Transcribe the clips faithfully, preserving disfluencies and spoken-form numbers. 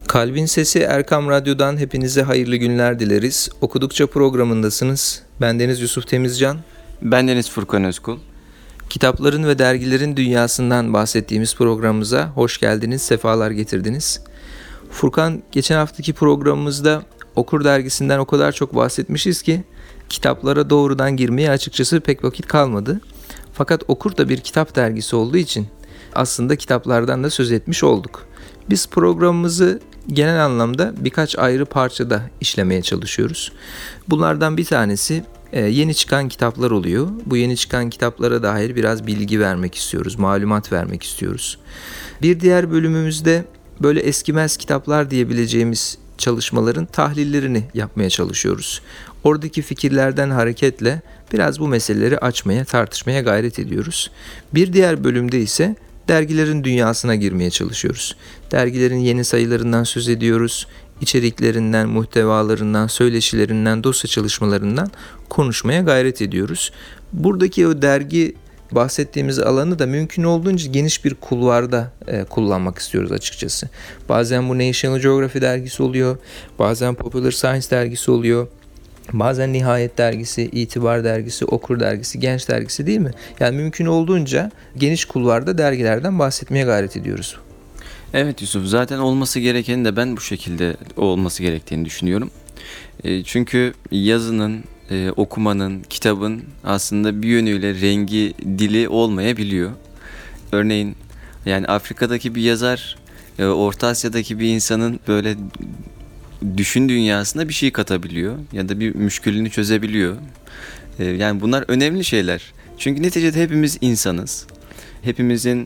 Kalbin Sesi Erkam Radyo'dan hepinize hayırlı günler dileriz. Okudukça programındasınız. Bendeniz Yusuf Temizcan. Bendeniz Furkan Özkul. Kitapların ve dergilerin dünyasından bahsettiğimiz programımıza hoş geldiniz, sefalar getirdiniz. Furkan, geçen haftaki programımızda Okur dergisinden o kadar çok bahsetmişiz ki kitaplara doğrudan girmeye açıkçası pek vakit kalmadı. Fakat Okur da bir kitap dergisi olduğu için aslında kitaplardan da söz etmiş olduk. Biz programımızı genel anlamda birkaç ayrı parçada işlemeye çalışıyoruz. Bunlardan bir tanesi e, yeni çıkan kitaplar oluyor. Bu yeni çıkan kitaplara dair biraz bilgi vermek istiyoruz, malumat vermek istiyoruz. Bir diğer bölümümüzde böyle eskimez kitaplar diyebileceğimiz çalışmaların tahlillerini yapmaya çalışıyoruz. Oradaki fikirlerden hareketle biraz bu meseleleri açmaya, tartışmaya gayret ediyoruz. Bir diğer bölümde ise dergilerin dünyasına girmeye çalışıyoruz. Dergilerin yeni sayılarından söz ediyoruz. İçeriklerinden, muhtevalarından, söyleşilerinden, dosya çalışmalarından konuşmaya gayret ediyoruz. Buradaki o dergi bahsettiğimiz alanı da mümkün olduğunca geniş bir kulvarda e, kullanmak istiyoruz açıkçası. Bazen bu National Geography dergisi oluyor, bazen Popular Science dergisi oluyor. Bazen Nihayet dergisi, İtibar dergisi, Okur dergisi, Genç dergisi, değil mi? Yani mümkün olduğunca geniş kulvarda dergilerden bahsetmeye gayret ediyoruz. Evet Yusuf, zaten olması gerekeni de ben bu şekilde olması gerektiğini düşünüyorum. E, çünkü yazının, e, okumanın, kitabın aslında bir yönüyle rengi, dili olmayabiliyor. Örneğin yani Afrika'daki bir yazar, e, Orta Asya'daki bir insanın böyle düşün dünyasına bir şey katabiliyor ya da bir müşkülünü çözebiliyor. Ee, yani bunlar önemli şeyler. Çünkü neticede hepimiz insanız. Hepimizin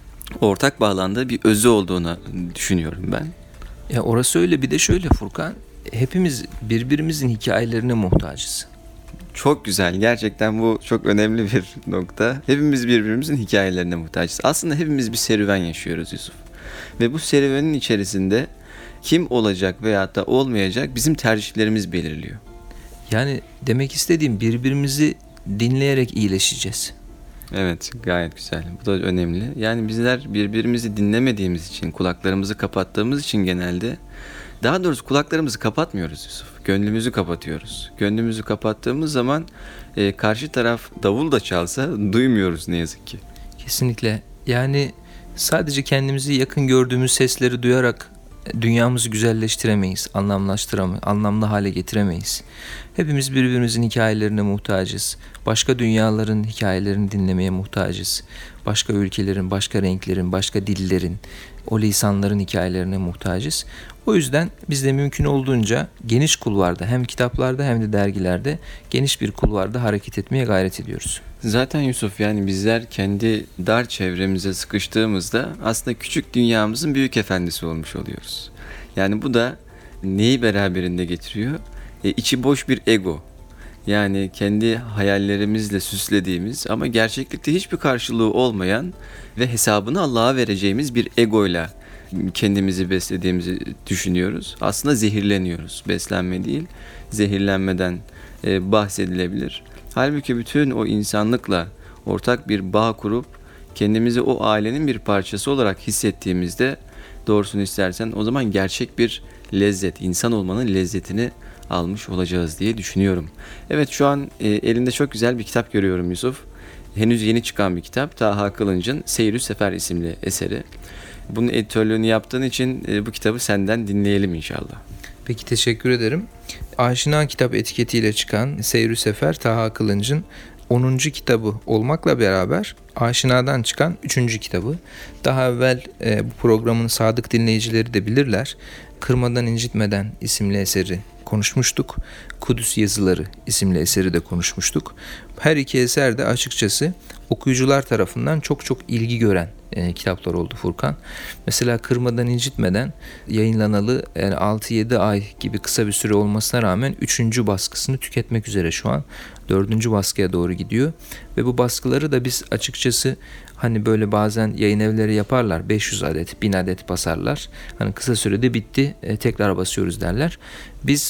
ortak bağlandığı bir özü olduğunu düşünüyorum ben. Ya orası öyle, bir de şöyle Furkan, hepimiz birbirimizin hikayelerine muhtacız. Çok güzel. Gerçekten bu çok önemli bir nokta. Hepimiz birbirimizin hikayelerine muhtacız. Aslında hepimiz bir serüven yaşıyoruz Yusuf. Ve bu serüvenin içerisinde kim olacak veyahut da olmayacak bizim tercihlerimiz belirliyor. Yani demek istediğim, birbirimizi dinleyerek iyileşeceğiz. Evet, gayet güzel. Bu da önemli. Yani bizler birbirimizi dinlemediğimiz için, kulaklarımızı kapattığımız için genelde, daha doğrusu kulaklarımızı kapatmıyoruz Yusuf. Gönlümüzü kapatıyoruz. Gönlümüzü kapattığımız zaman e, karşı taraf davul da çalsa duymuyoruz ne yazık ki. Kesinlikle. Yani sadece kendimizi yakın gördüğümüz sesleri duyarak dünyamızı güzelleştiremeyiz, anlamlaştıramayız, anlamlı hale getiremeyiz. Hepimiz birbirimizin hikayelerine muhtacız. Başka dünyaların hikayelerini dinlemeye muhtacız. Başka ülkelerin, başka renklerin, başka dillerin, o lisanların hikayelerine muhtacız. O yüzden biz de mümkün olduğunca geniş kulvarda, hem kitaplarda hem de dergilerde geniş bir kulvarda hareket etmeye gayret ediyoruz. Zaten Yusuf, yani bizler kendi dar çevremize sıkıştığımızda aslında küçük dünyamızın büyük efendisi olmuş oluyoruz. Yani bu da neyi beraberinde getiriyor? E, içi boş bir ego. Yani kendi hayallerimizle süslediğimiz ama gerçeklikte hiçbir karşılığı olmayan ve hesabını Allah'a vereceğimiz bir egoyla kendimizi beslediğimizi düşünüyoruz. Aslında zehirleniyoruz. Beslenme değil, zehirlenmeden e, bahsedilebilir. Halbuki bütün o insanlıkla ortak bir bağ kurup kendimizi o ailenin bir parçası olarak hissettiğimizde, doğrusunu istersen, o zaman gerçek bir lezzet, insan olmanın lezzetini almış olacağız diye düşünüyorum. Evet, şu an e, elinde çok güzel bir kitap görüyorum Yusuf. Henüz yeni çıkan bir kitap. Taha Kılınç'ın Seyr-ü Sefer isimli eseri. Bunun editörlüğünü yaptığın için e, bu kitabı senden dinleyelim inşallah. Peki, teşekkür ederim. Aşina Kitap etiketiyle çıkan Seyr-ü Sefer, Taha Kılınç'ın onuncu kitabı olmakla beraber Aşina'dan çıkan üçüncü kitabı. Daha evvel e, bu programın sadık dinleyicileri de bilirler. Kırmadan İncitmeden isimli eseri konuşmuştuk. Kudüs Yazıları isimli eseri de konuşmuştuk. Her iki eser de açıkçası okuyucular tarafından çok çok ilgi gören e, kitaplar oldu Furkan. Mesela Kırmadan İncitmeden yayınlanalı yani altı yedi ay gibi kısa bir süre olmasına rağmen üçüncü baskısını tüketmek üzere şu an. dördüncü baskıya doğru gidiyor. Ve bu baskıları da biz açıkçası hani böyle bazen yayın evleri yaparlar, beş yüz adet, bin adet basarlar. Hani kısa sürede bitti, e, tekrar basıyoruz derler. Biz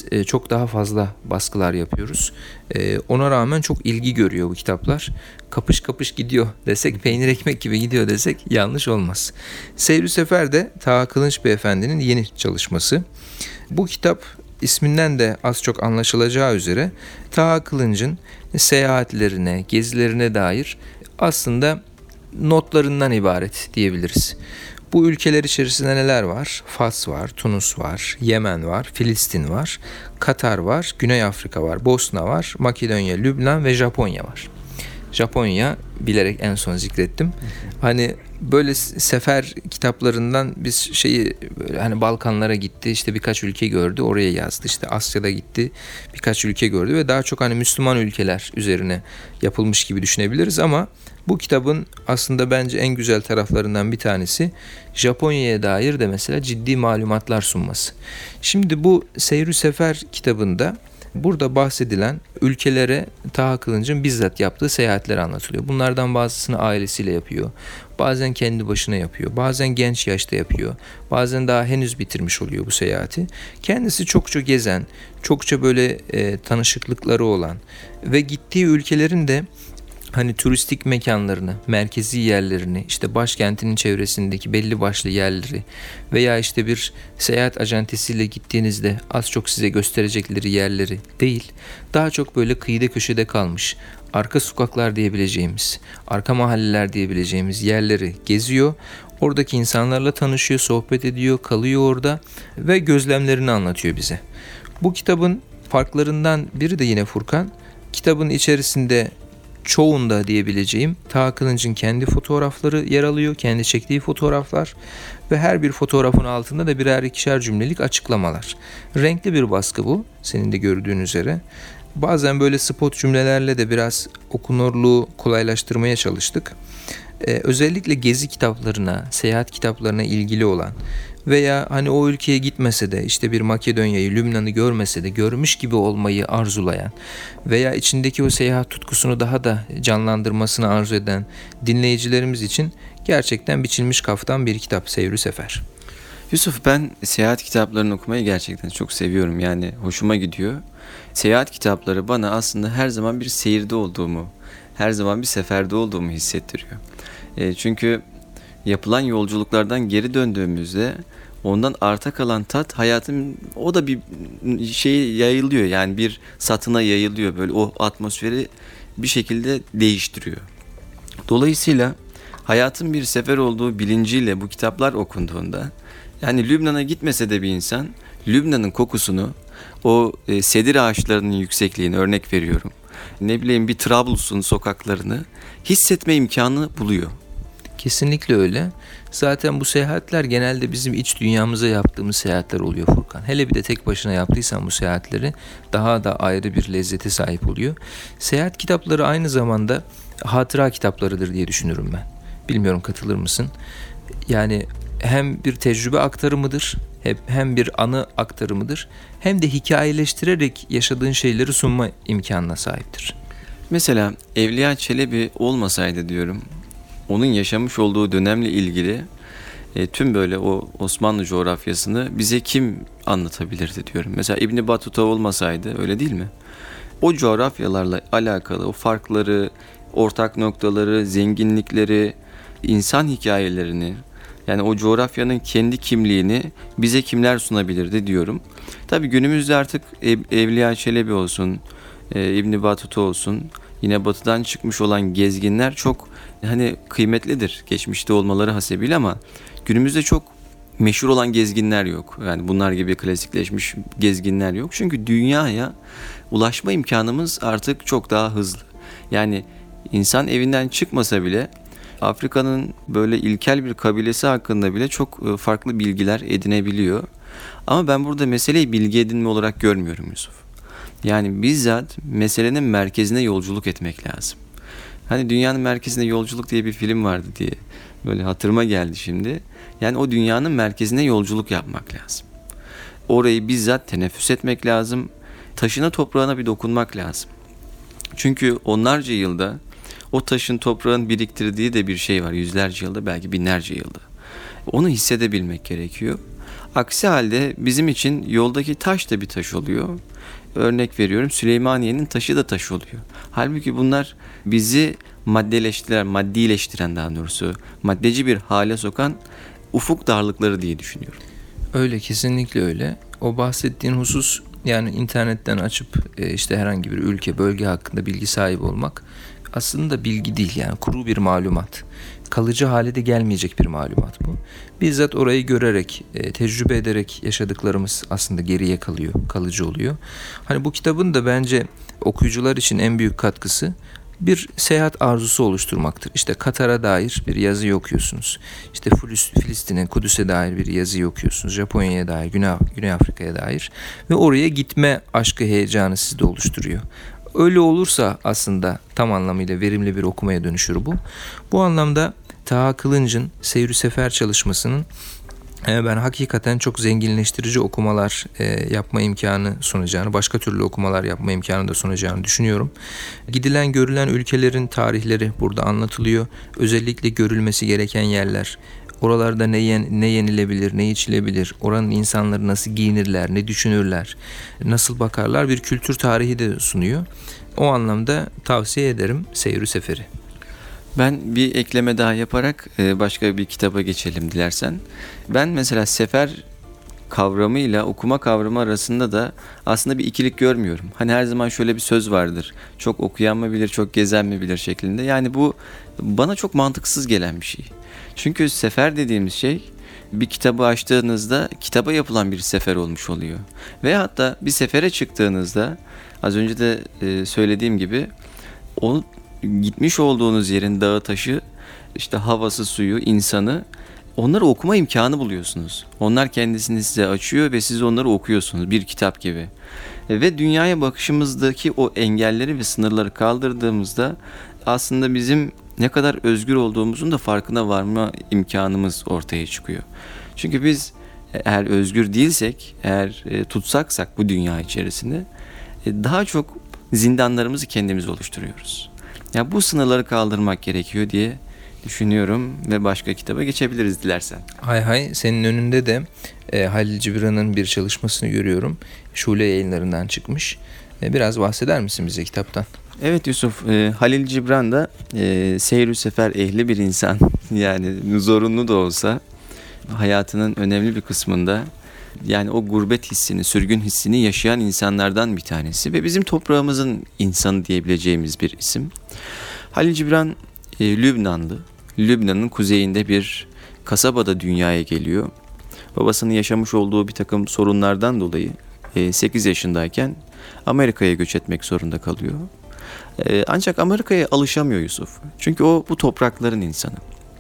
biz e, çok daha fazla baskılar yapıyoruz. E, ona rağmen çok ilgi görüyor bu kitaplar. Kapış kapış gidiyor desek, peynir ekmek gibi gidiyor desek yanlış olmaz. Seyr-i Sefer de Taha Kılınç Beyefendi'nin yeni çalışması. Bu kitap isminden de az çok anlaşılacağı üzere Taha Kılınç'ın seyahatlerine, gezilerine dair aslında notlarından ibaret diyebiliriz. Bu ülkeler içerisinde neler var? Fas var, Tunus var, Yemen var, Filistin var, Katar var, Güney Afrika var, Bosna var, Makedonya, Lübnan ve Japonya var. Japonya bilerek en son zikrettim. Hani böyle sefer kitaplarından biz şeyi böyle hani Balkanlara gitti, işte birkaç ülke gördü, oraya yazdı. İşte Asya'da gitti, birkaç ülke gördü ve daha çok hani Müslüman ülkeler üzerine yapılmış gibi düşünebiliriz ama bu kitabın aslında bence en güzel taraflarından bir tanesi Japonya'ya dair de mesela ciddi malumatlar sunması. Şimdi bu Seyr-i Sefer kitabında burada bahsedilen ülkelere Taha Kılınç'ın bizzat yaptığı seyahatler anlatılıyor. Bunlardan bazısını ailesiyle yapıyor. Bazen kendi başına yapıyor. Bazen genç yaşta yapıyor. Bazen daha henüz bitirmiş oluyor bu seyahati. Kendisi çokça gezen, çokça böyle e, tanışıklıkları olan ve gittiği ülkelerin de hani turistik mekanlarını, merkezi yerlerini, işte başkentinin çevresindeki belli başlı yerleri veya işte bir seyahat acentesiyle gittiğinizde az çok size gösterecekleri yerleri değil, daha çok böyle kıyıda köşede kalmış, arka sokaklar diyebileceğimiz, arka mahalleler diyebileceğimiz yerleri geziyor. Oradaki insanlarla tanışıyor, sohbet ediyor, kalıyor orada ve gözlemlerini anlatıyor bize. Bu kitabın farklarından biri de yine Furkan, kitabın içerisinde çoğunda diyebileceğim Taha Kılınç'ın kendi fotoğrafları yer alıyor, kendi çektiği fotoğraflar ve her bir fotoğrafın altında da birer ikişer cümlelik açıklamalar. Renkli bir baskı bu, senin de gördüğün üzere. Bazen böyle spot cümlelerle de biraz okunurluğu kolaylaştırmaya çalıştık. Ee, özellikle gezi kitaplarına, seyahat kitaplarına ilgili olan veya hani o ülkeye gitmese de işte bir Makedonya'yı, Lübnan'ı görmese de görmüş gibi olmayı arzulayan veya içindeki o seyahat tutkusunu daha da canlandırmasını arzu eden dinleyicilerimiz için gerçekten biçilmiş kaftan bir kitap Seyr-i Sefer. Yusuf, ben seyahat kitaplarını okumayı gerçekten çok seviyorum. Yani hoşuma gidiyor. Seyahat kitapları bana aslında her zaman bir seyirde olduğumu, her zaman bir seferde olduğumu hissettiriyor. E, çünkü yapılan yolculuklardan geri döndüğümüzde ondan arta kalan tat hayatın o da bir şey yayılıyor. Yani bir satına yayılıyor. Böyle o atmosferi bir şekilde değiştiriyor. Dolayısıyla hayatın bir sefer olduğu bilinciyle bu kitaplar okunduğunda, yani Lübnan'a gitmese de bir insan Lübnan'ın kokusunu, o e, sedir ağaçlarının yüksekliğini örnek veriyorum, ne bileyim bir Trablus'un sokaklarını hissetme imkanı buluyor. Kesinlikle öyle. Zaten bu seyahatler genelde bizim iç dünyamıza yaptığımız seyahatler oluyor Furkan. Hele bir de tek başına yaptıysan bu seyahatleri daha da ayrı bir lezzete sahip oluyor. Seyahat kitapları aynı zamanda hatıra kitaplarıdır diye düşünürüm ben. Bilmiyorum, katılır mısın? Yani hem bir tecrübe aktarımıdır, hem bir anı aktarımıdır, hem de hikayeleştirerek yaşadığın şeyleri sunma imkanına sahiptir. Mesela Evliya Çelebi olmasaydı diyorum, onun yaşamış olduğu dönemle ilgili e, tüm böyle o Osmanlı coğrafyasını bize kim anlatabilirdi diyorum. Mesela İbn Battuta olmasaydı, öyle değil mi? O coğrafyalarla alakalı o farkları, ortak noktaları, zenginlikleri, insan hikayelerini, yani o coğrafyanın kendi kimliğini bize kimler sunabilirdi diyorum. Tabii günümüzde artık Evliya Çelebi olsun, e, İbn Battuta olsun, yine batıdan çıkmış olan gezginler çok hani kıymetlidir geçmişte olmaları hasebiyle, ama günümüzde çok meşhur olan gezginler yok. Yani bunlar gibi klasikleşmiş gezginler yok. Çünkü dünyaya ulaşma imkanımız artık çok daha hızlı. Yani insan evinden çıkmasa bile Afrika'nın böyle ilkel bir kabilesi hakkında bile çok farklı bilgiler edinebiliyor. Ama ben burada meseleyi bilgi edinme olarak görmüyorum Yusuf. Yani bizzat meselenin merkezine yolculuk etmek lazım. Hani Dünyanın Merkezine Yolculuk diye bir film vardı diye böyle hatırıma geldi şimdi. Yani o dünyanın merkezine yolculuk yapmak lazım. Orayı bizzat teneffüs etmek lazım. Taşına toprağına bir dokunmak lazım. Çünkü onlarca yılda o taşın toprağın biriktirdiği de bir şey var. Yüzlerce yılda, belki binlerce yılda. Onu hissedebilmek gerekiyor. Aksi halde bizim için yoldaki taş da bir taş oluyor. Örnek veriyorum, Süleymaniye'nin taşı da taş oluyor. Halbuki bunlar bizi maddeleştiren, maddileştiren daha doğrusu, maddeci bir hale sokan ufuk darlıkları diye düşünüyorum. Öyle, kesinlikle öyle. O bahsettiğin husus, yani internetten açıp e, işte herhangi bir ülke, bölge hakkında bilgi sahibi olmak aslında bilgi değil, yani kuru bir malumat. Kalıcı hale de gelmeyecek bir malumat bu. Bizzat orayı görerek, e, tecrübe ederek yaşadıklarımız aslında geriye kalıyor, kalıcı oluyor. Hani bu kitabın da bence okuyucular için en büyük katkısı bir seyahat arzusu oluşturmaktır. İşte Katar'a dair bir yazı okuyorsunuz. İşte Filistin'e, Kudüs'e dair bir yazı okuyorsunuz. Japonya'ya dair, Güney, Güney Afrika'ya dair. Ve oraya gitme aşkı, heyecanı sizde oluşturuyor. Öyle olursa aslında tam anlamıyla verimli bir okumaya dönüşür bu. Bu anlamda Taha Kılınç'ın Seyr-i Sefer çalışmasının ben hakikaten çok zenginleştirici okumalar yapma imkanı sunacağını, başka türlü okumalar yapma imkanı da sunacağını düşünüyorum. Gidilen görülen ülkelerin tarihleri burada anlatılıyor. Özellikle görülmesi gereken yerler. Oralarda ne, yen, ne yenilebilir, ne içilebilir, oranın insanları nasıl giyinirler, ne düşünürler, nasıl bakarlar, bir kültür tarihi de sunuyor. O anlamda tavsiye ederim Seyr-i Sefer'i. Ben bir ekleme daha yaparak başka bir kitaba geçelim dilersen. Ben mesela sefer kavramıyla okuma kavramı arasında da aslında bir ikilik görmüyorum. Hani her zaman şöyle bir söz vardır. Çok okuyan mı bilir, çok gezen mi bilir şeklinde. Yani bu bana çok mantıksız gelen bir şey. Çünkü sefer dediğimiz şey bir kitabı açtığınızda kitaba yapılan bir sefer olmuş oluyor. Ve hatta bir sefere çıktığınızda az önce de söylediğim gibi o gitmiş olduğunuz yerin dağı taşı, işte havası, suyu, insanı, onları okuma imkanı buluyorsunuz. Onlar kendisini size açıyor ve siz onları okuyorsunuz bir kitap gibi. Ve dünyaya bakışımızdaki o engelleri ve sınırları kaldırdığımızda aslında bizim ne kadar özgür olduğumuzun da farkına varma imkanımız ortaya çıkıyor. Çünkü biz eğer özgür değilsek, eğer tutsaksak bu dünya içerisinde daha çok zindanlarımızı kendimiz oluşturuyoruz. Ya bu sınırları kaldırmak gerekiyor diye düşünüyorum ve başka kitaba geçebiliriz dilersen. Hay hay, senin önünde de e, Halil Cibran'ın bir çalışmasını görüyorum. Şule Yayınları'ndan çıkmış. E, biraz bahseder misin bize kitaptan? Evet Yusuf, e, Halil Cibran da e, Seyr-i Sefer ehli bir insan. Yani zorunlu da olsa hayatının önemli bir kısmında yani o gurbet hissini, sürgün hissini yaşayan insanlardan bir tanesi ve bizim toprağımızın insanı diyebileceğimiz bir isim. Halil Cibran e, Lübnanlı. Lübnan'ın kuzeyinde bir kasabada dünyaya geliyor. Babasının yaşamış olduğu bir takım sorunlardan dolayı e, sekiz yaşındayken Amerika'ya göç etmek zorunda kalıyor. E, ancak Amerika'ya alışamıyor Yusuf. Çünkü o bu toprakların insanı.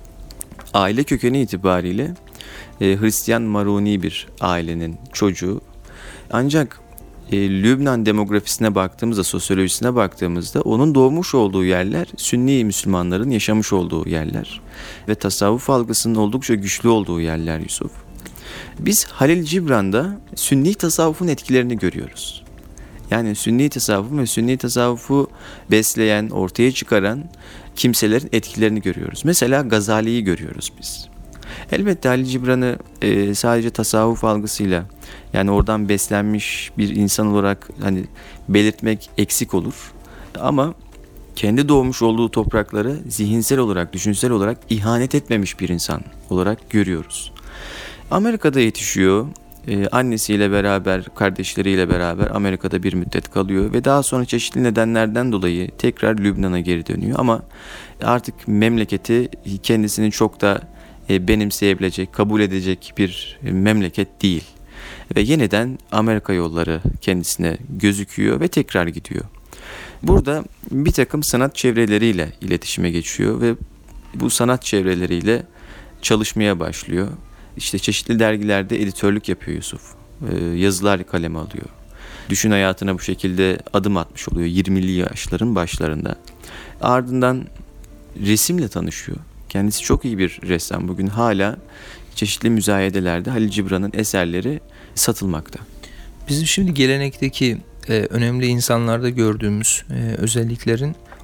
Aile kökeni itibariyle e, Hristiyan Maruni bir ailenin çocuğu. Ancak e, Lübnan demografisine baktığımızda, sosyolojisine baktığımızda onun doğmuş olduğu yerler Sünni Müslümanların yaşamış olduğu yerler ve tasavvuf algısının oldukça güçlü olduğu yerler Yusuf. Biz Halil Cibran'da Sünni tasavvufun etkilerini görüyoruz. Yani Sünni tasavvuf ve Sünni tasavvufu besleyen, ortaya çıkaran kimselerin etkilerini görüyoruz. Mesela Gazali'yi görüyoruz biz. Elbette Halil Cibran'ı e, sadece tasavvuf algısıyla, yani oradan beslenmiş bir insan olarak hani belirtmek eksik olur. Ama kendi doğmuş olduğu toprakları zihinsel olarak, düşünsel olarak ihanet etmemiş bir insan olarak görüyoruz. Amerika'da yetişiyor. Ee, annesiyle beraber, kardeşleriyle beraber Amerika'da bir müddet kalıyor ve daha sonra çeşitli nedenlerden dolayı tekrar Lübnan'a geri dönüyor. Ama artık memleketi kendisini çok da e, benimseyebilecek, kabul edecek bir memleket değil. Ve yeniden Amerika yolları kendisine gözüküyor ve tekrar gidiyor. Burada bir takım sanat çevreleriyle iletişime geçiyor ve bu sanat çevreleriyle çalışmaya başlıyor. İşte çeşitli dergilerde editörlük yapıyor Yusuf. Ee, yazılar kaleme alıyor. Düşün hayatına bu şekilde adım atmış oluyor yirmili yaşların başlarında. Ardından resimle tanışıyor. Kendisi çok iyi bir ressam. Bugün hala çeşitli müzayedelerde Halil Cibran'ın eserleri satılmakta. Bizim şimdi gelenekteki e, önemli insanlarda gördüğümüz e, özelliklerin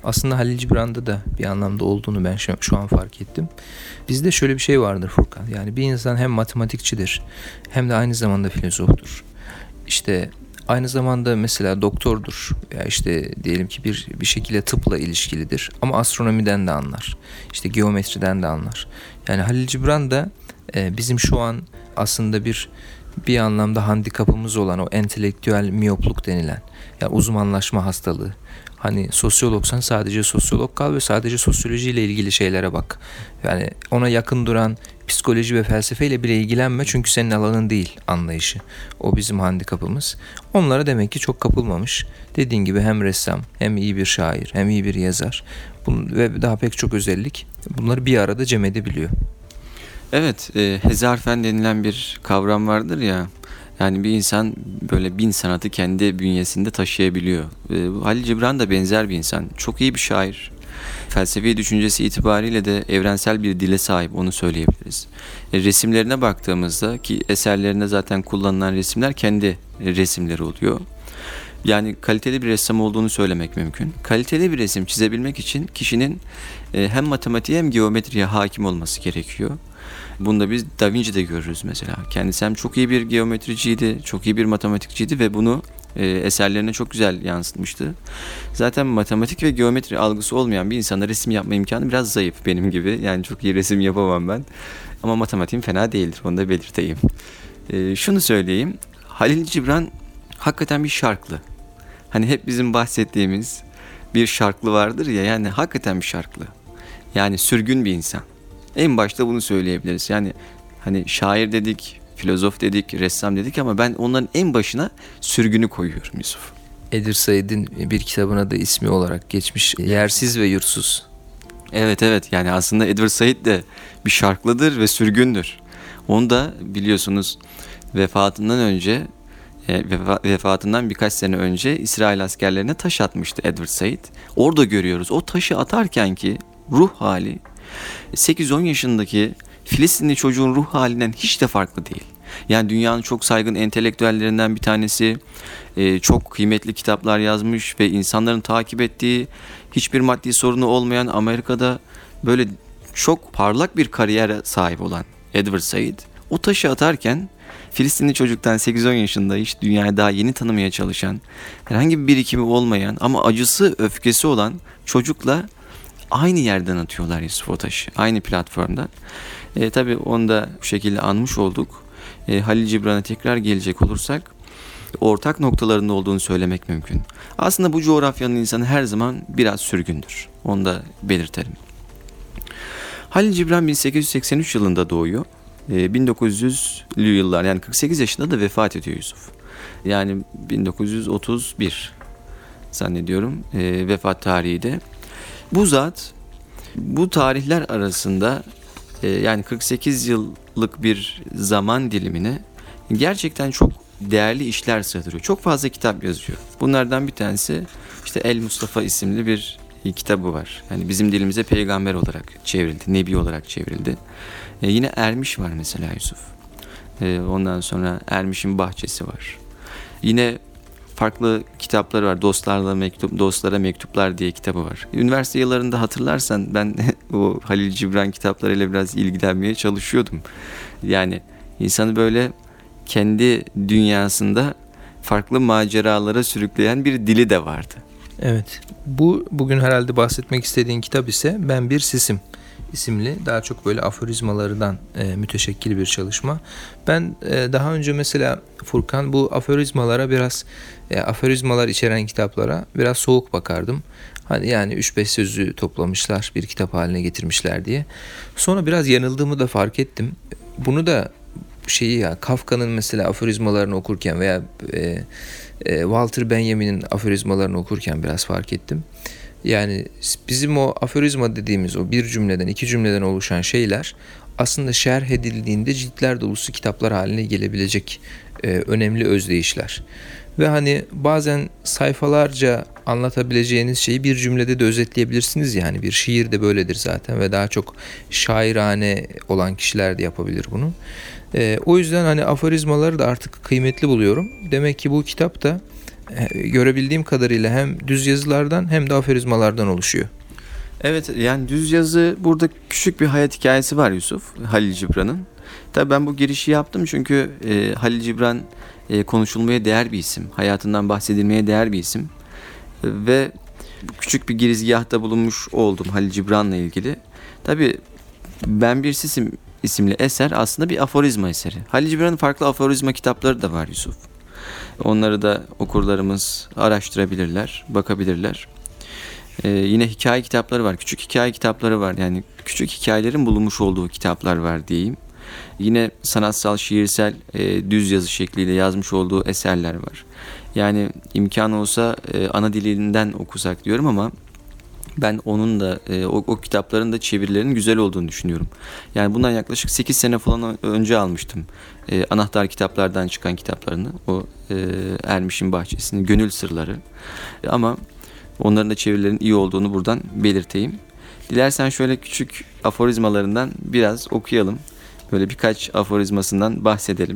aslında Halil Cibran'da da bir anlamda olduğunu ben şu, şu an fark ettim. Bizde şöyle bir şey vardır Furkan. Yani bir insan hem matematikçidir hem de aynı zamanda filozoftur. İşte aynı zamanda mesela doktordur veya işte diyelim ki bir bir şekilde tıpla ilişkilidir ama astronomiden de anlar. İşte geometriden de anlar. Yani Halil Cibran da e, bizim şu an aslında bir bir anlamda handikapımız olan o entelektüel miyopluk denilen, yani uzmanlaşma hastalığı. Hani sosyologsan sadece sosyolog kal ve sadece sosyolojiyle ilgili şeylere bak. Yani ona yakın duran psikoloji ve felsefeyle bile ilgilenme çünkü senin alanın değil anlayışı. O bizim handikapımız. Onlara demek ki çok kapılmamış. Dediğin gibi hem ressam, hem iyi bir şair, hem iyi bir yazar. Bun ve daha pek çok özellik. Bunları bir arada cem edebiliyor. Evet, e, hezarfen denilen bir kavram vardır ya. Yani bir insan böyle bin sanatı kendi bünyesinde taşıyabiliyor. E, Halil Cibran da benzer bir insan. Çok iyi bir şair. Felsefi düşüncesi itibariyle de evrensel bir dile sahip, onu söyleyebiliriz. E, resimlerine baktığımızda, ki eserlerinde zaten kullanılan resimler kendi resimleri oluyor. Yani kaliteli bir ressam olduğunu söylemek mümkün. Kaliteli bir resim çizebilmek için kişinin e, hem matematiğe hem geometriye hakim olması gerekiyor. Bunu da biz Da Vinci'de görürüz mesela. Kendisi hem çok iyi bir geometriciydi, çok iyi bir matematikçiydi ve bunu e, eserlerine çok güzel yansıtmıştı. Zaten matematik ve geometri algısı olmayan bir insana resim yapma imkanı biraz zayıf benim gibi. Yani çok iyi resim yapamam ben. Ama matematiğim fena değildir, onu da belirteyim. E, şunu söyleyeyim, Halil Cibran hakikaten bir şarklı. Hani hep bizim bahsettiğimiz bir şarklı vardır ya, yani hakikaten bir şarklı. Yani sürgün bir insan. En başta bunu söyleyebiliriz. Yani hani şair dedik, filozof dedik, ressam dedik ama ben onların en başına sürgünü koyuyorum Yusuf. Edward Said'in bir kitabına da ismi olarak geçmiş, Yersiz ve Yurtsuz. Evet evet, yani aslında Edward Said de bir şarklıdır ve sürgündür. Onu da biliyorsunuz vefatından önce, vefatından birkaç sene önce İsrail askerlerine taş atmıştı Edward Said. Orada görüyoruz. O taşı atarken ki ruh hali sekiz on yaşındaki Filistinli çocuğun ruh halinden hiç de farklı değil. Yani dünyanın çok saygın entelektüellerinden bir tanesi, e, çok kıymetli kitaplar yazmış ve insanların takip ettiği, hiçbir maddi sorunu olmayan, Amerika'da böyle çok parlak bir kariyere sahip olan Edward Said, o taşı atarken Filistinli çocuktan sekiz on yaşında, hiç dünyayı daha yeni tanımaya çalışan, herhangi bir birikimi olmayan ama acısı, öfkesi olan çocukla aynı yerden atıyorlar Yusuf o taşı. Aynı platformdan. E, tabii onu da bu şekilde anmış olduk. E, Halil Cibran'a tekrar gelecek olursak, ortak noktalarında olduğunu söylemek mümkün. Aslında bu coğrafyanın insanı her zaman biraz sürgündür. Onu da belirtelim. Halil Cibran bin sekiz yüz seksen üç yılında doğuyor. E, bin dokuz yüzlü yıllar, yani kırk sekiz yaşında da vefat ediyor Yusuf. Yani bin dokuz yüz otuz bir zannediyorum e, vefat tarihi de. Bu zat bu tarihler arasında e, yani kırk sekiz yıllık bir zaman dilimine gerçekten çok değerli işler sığdırıyor. Çok fazla kitap yazıyor. Bunlardan bir tanesi işte El Mustafa isimli bir kitabı var. Yani bizim dilimize peygamber olarak çevrildi, nebi olarak çevrildi. E, yine Ermiş var mesela Yusuf. E, ondan sonra Ermiş'in Bahçesi var. Yine farklı kitapları var. Dostlarla mektup, Dostlara Mektuplar diye kitabı var. Üniversite yıllarında hatırlarsan ben o Halil Cibran kitaplarıyla biraz ilgilenmeye çalışıyordum. Yani insanı böyle kendi dünyasında farklı maceralara sürükleyen bir dili de vardı. Evet. Bu bugün herhalde bahsetmek istediğin kitap ise Ben Bir Sisim isimli, daha çok böyle aforizmalardan e, müteşekkil bir çalışma. Ben e, daha önce mesela Furkan bu aforizmalara biraz e, aforizmalar içeren kitaplara biraz soğuk bakardım. Hani yani üç beş sözü toplamışlar, bir kitap haline getirmişler diye. Sonra biraz yanıldığımı da fark ettim. Bunu da şeyi ya Kafka'nın mesela aforizmalarını okurken veya e, e, Walter Benjamin'in aforizmalarını okurken biraz fark ettim. Yani bizim o aforizma dediğimiz o bir cümleden, iki cümleden oluşan şeyler aslında şerh edildiğinde ciltler dolusu kitaplar haline gelebilecek e, önemli özdeyişler. Ve hani bazen sayfalarca anlatabileceğiniz şeyi bir cümlede de özetleyebilirsiniz, yani bir şiir de böyledir zaten ve daha çok şairane olan kişiler de yapabilir bunu. E, o yüzden hani aforizmaları da artık kıymetli buluyorum. Demek ki bu kitap da e, görebildiğim kadarıyla hem düz yazılardan hem de aforizmalardan oluşuyor. Evet, yani düz yazı, burada küçük bir hayat hikayesi var Yusuf, Halil Cibran'ın. Tabii ben bu girişi yaptım çünkü e, Halil Cibran e, konuşulmaya değer bir isim. Hayatından bahsedilmeye değer bir isim. E, ve küçük bir girizgahta bulunmuş oldum Halil Cibran'la ilgili. Tabii Ben Bir Sisim isimli eser aslında bir aforizma eseri. Halil Cibran'ın farklı aforizma kitapları da var Yusuf. Onları da okurlarımız araştırabilirler, bakabilirler. Ee, yine hikaye kitapları var, küçük hikaye kitapları var. Yani küçük hikayelerin bulunmuş olduğu kitaplar var diyeyim. Yine sanatsal, şiirsel, e, düz yazı şekliyle yazmış olduğu eserler var. Yani imkan olsa e, ana dilinden okusak diyorum ama ben onun da e, o, o kitapların da çevirilerinin güzel olduğunu düşünüyorum. Yani bundan yaklaşık sekiz sene falan önce almıştım. E, anahtar kitaplardan çıkan kitaplarını. O e, Ermiş'in Bahçesi'nin Gönül Sırları. E, ama onların da çevirilerinin iyi olduğunu buradan belirteyim. Dilersen şöyle küçük aforizmalarından biraz okuyalım. Böyle birkaç aforizmasından bahsedelim.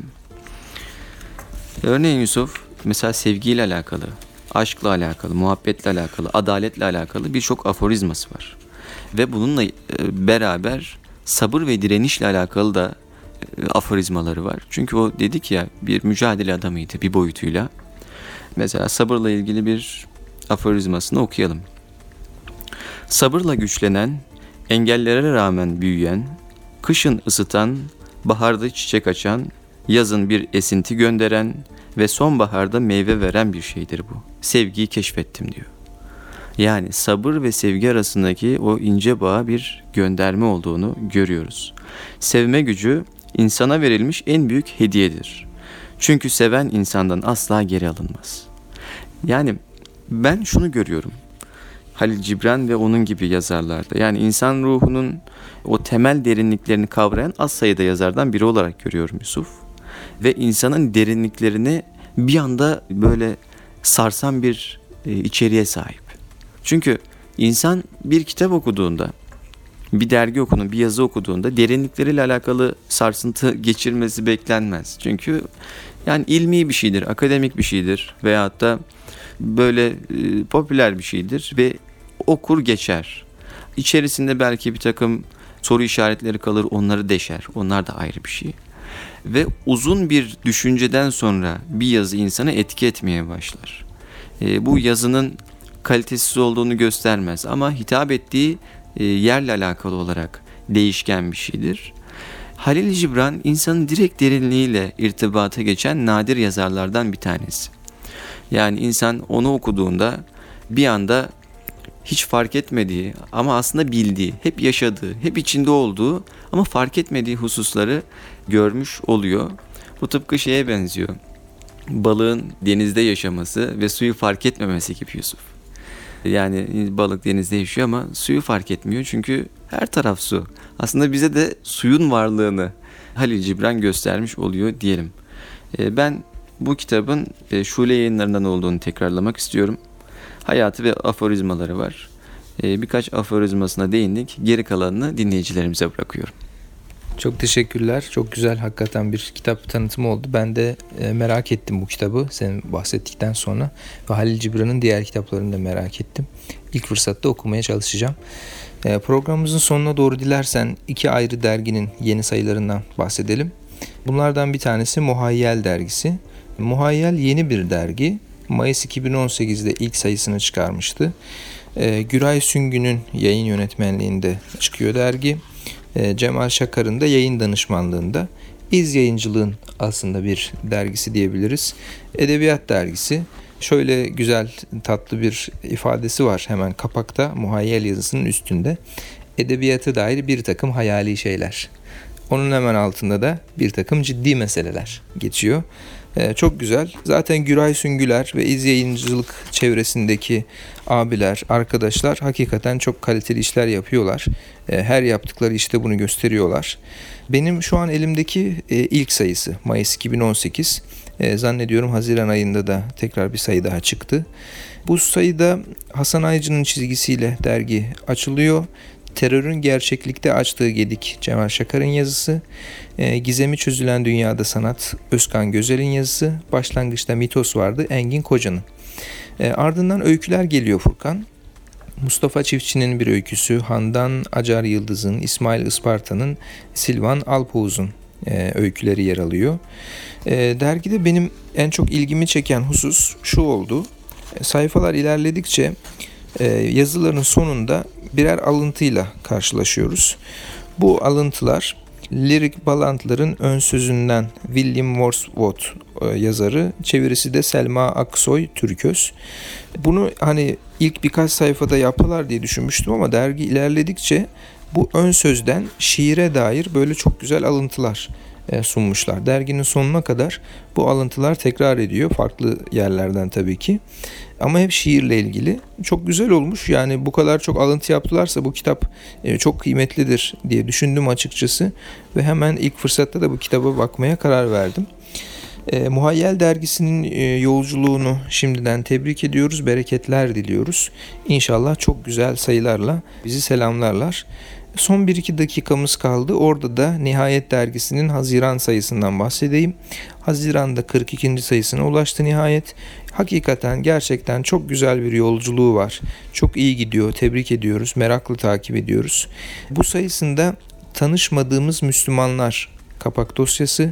Örneğin Yusuf, mesela sevgiyle alakalı, aşkla alakalı, muhabbetle alakalı, adaletle alakalı birçok aforizması var. Ve bununla beraber sabır ve direnişle alakalı da aforizmaları var. Çünkü o dedik ya, bir mücadele adamıydı bir boyutuyla. Mesela sabırla ilgili bir aforizmasını okuyalım. Sabırla güçlenen, engellere rağmen büyüyen, kışın ısıtan, baharda çiçek açan, yazın bir esinti gönderen ve sonbaharda meyve veren bir şeydir bu. Sevgiyi keşfettim diyor. Yani sabır ve sevgi arasındaki o ince bağa bir gönderme olduğunu görüyoruz. Sevme gücü insana verilmiş en büyük hediyedir. Çünkü seven insandan asla geri alınmaz. Yani ben şunu görüyorum Halil Cibran ve onun gibi yazarlarda. Yani insan ruhunun o temel derinliklerini kavrayan az sayıda yazardan biri olarak görüyorum Yusuf. Ve insanın derinliklerini bir anda böyle sarsan bir e, içeriğe sahip. Çünkü insan bir kitap okuduğunda, bir dergi okuduğunda, bir yazı okuduğunda derinlikleriyle alakalı sarsıntı geçirmesi beklenmez. Çünkü yani ilmi bir şeydir, akademik bir şeydir veyahut da böyle e, popüler bir şeydir ve okur geçer. İçerisinde belki bir takım soru işaretleri kalır, onları deşer. Onlar da ayrı bir şey. Ve uzun bir düşünceden sonra bir yazı insana etki etmeye başlar. E, bu yazının kalitesiz olduğunu göstermez ama hitap ettiği e, yerle alakalı olarak değişken bir şeydir. Halil Cibran insanın direkt derinliğiyle irtibata geçen nadir yazarlardan bir tanesi. Yani insan onu okuduğunda bir anda hiç fark etmediği ama aslında bildiği, hep yaşadığı, hep içinde olduğu ama fark etmediği hususları görmüş oluyor. Bu tıpkı şeye benziyor. Balığın denizde yaşaması ve suyu fark etmemesi gibi Yusuf. Yani balık denizde yaşıyor ama suyu fark etmiyor çünkü her taraf su. Aslında bize de suyun varlığını Halil Cibran göstermiş oluyor diyelim. Ben bu kitabın Şule Yayınlarından olduğunu tekrarlamak istiyorum. Hayatı ve aforizmaları var. Birkaç aforizmasına değindik. Geri kalanını dinleyicilerimize bırakıyorum. Çok teşekkürler. Çok güzel, hakikaten bir kitap tanıtımı oldu. Ben de e, merak ettim bu kitabı senin bahsettikten sonra. Ve Halil Cibran'ın diğer kitaplarını da merak ettim. İlk fırsatta okumaya çalışacağım. E, programımızın sonuna doğru dilersen iki ayrı derginin yeni sayılarından bahsedelim. Bunlardan bir tanesi Muhayyel dergisi. Muhayyel yeni bir dergi. Mayıs iki bin on sekizde ilk sayısını çıkarmıştı. E, Güray Süngü'nün yayın yönetmenliğinde çıkıyor dergi. Cemal Şakar'ın da yayın danışmanlığında. İz Yayıncılığın aslında bir dergisi diyebiliriz. Edebiyat dergisi. Şöyle güzel, tatlı bir ifadesi var hemen kapakta, muhayyel yazısının üstünde. Edebiyata dair bir takım hayali şeyler. Onun hemen altında da bir takım ciddi meseleler geçiyor. Ee, çok güzel. Zaten Güray Süngüler ve İz Yayıncılık çevresindeki abiler, arkadaşlar hakikaten çok kaliteli işler yapıyorlar. Ee, her yaptıkları işte bunu gösteriyorlar. Benim şu an elimdeki e, ilk sayısı Mayıs iki bin on sekiz. E, zannediyorum Haziran ayında da tekrar bir sayı daha çıktı. Bu sayıda Hasan Aycı'nın çizgisiyle dergi açılıyor. Terörün gerçeklikte açtığı gedik Cemal Şakar'ın yazısı. E, Gizemi çözülen dünyada sanat Özkan Gözel'in yazısı. Başlangıçta mitos vardı Engin Koca'nın. E, ardından öyküler geliyor Furkan. Mustafa Çiftçi'nin bir öyküsü, Handan Acar Yıldız'ın, İsmail Isparta'nın, Silvan Alpoğuz'un e, öyküleri yer alıyor. E, dergide benim en çok ilgimi çeken husus şu oldu. E, sayfalar ilerledikçe e, yazıların sonunda birer alıntıyla karşılaşıyoruz. Bu alıntılar Lyric Ballant'ların ön sözünden William Wordsworth e, yazarı, çevirisi de Selma Aksoy Türköz. Bunu hani ilk birkaç sayfada yaptılar diye düşünmüştüm ama dergi ilerledikçe bu ön sözden şiire dair böyle çok güzel alıntılar e, sunmuşlar. Derginin sonuna kadar bu alıntılar tekrar ediyor, farklı yerlerden tabii ki. Ama hep şiirle ilgili. Çok güzel olmuş. Yani bu kadar çok alıntı yaptılarsa bu kitap e, çok kıymetlidir diye düşündüm açıkçası. Ve hemen ilk fırsatta da bu kitaba bakmaya karar verdim. E, Muhayyel dergisinin e, yolculuğunu şimdiden tebrik ediyoruz. Bereketler diliyoruz. İnşallah çok güzel sayılarla bizi selamlarlar. Son bir iki dakikamız kaldı. Orada da Nihayet dergisinin Haziran sayısından bahsedeyim. Haziran'da kırk ikinci sayısına ulaştı Nihayet. Hakikaten gerçekten çok güzel bir yolculuğu var. Çok iyi gidiyor. Tebrik ediyoruz. Meraklı takip ediyoruz. Bu sayısında tanışmadığımız Müslümanlar kapak dosyası.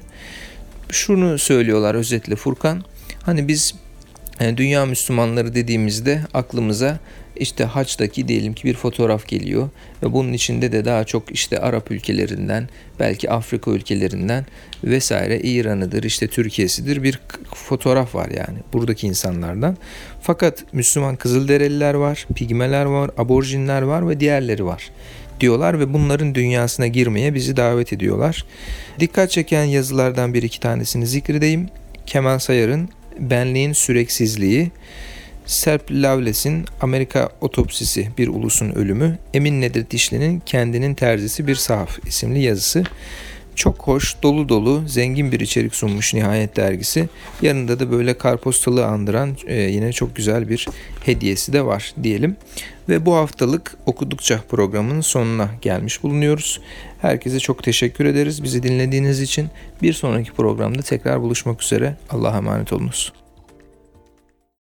Şunu söylüyorlar özetle Furkan. Hani biz yani dünya Müslümanları dediğimizde aklımıza işte haçtaki diyelim ki bir fotoğraf geliyor ve bunun içinde de daha çok işte Arap ülkelerinden, belki Afrika ülkelerinden vesaire, İran'ıdır, işte Türkiye'sidir bir fotoğraf var yani buradaki insanlardan. Fakat Müslüman Kızılderililer var, Pigmeler var, Aborjinler var ve diğerleri var diyorlar ve bunların dünyasına girmeye bizi davet ediyorlar. Dikkat çeken yazılardan bir iki tanesini zikredeyim. Kemal Sayar'ın Benliğin Süreksizliği, Serp Loveless'in Amerika Otopsisi Bir Ulusun Ölümü, Emin Nedir Dişli'nin Kendinin Terzisi Bir Sahaf isimli yazısı. Çok hoş, dolu dolu, zengin bir içerik sunmuş Nihayet dergisi. Yanında da böyle karpostalı andıran e, yine çok güzel bir hediyesi de var diyelim. Ve bu haftalık Okudukça programının sonuna gelmiş bulunuyoruz. Herkese çok teşekkür ederiz bizi dinlediğiniz için. Bir sonraki programda tekrar buluşmak üzere. Allah'a emanet olunuz.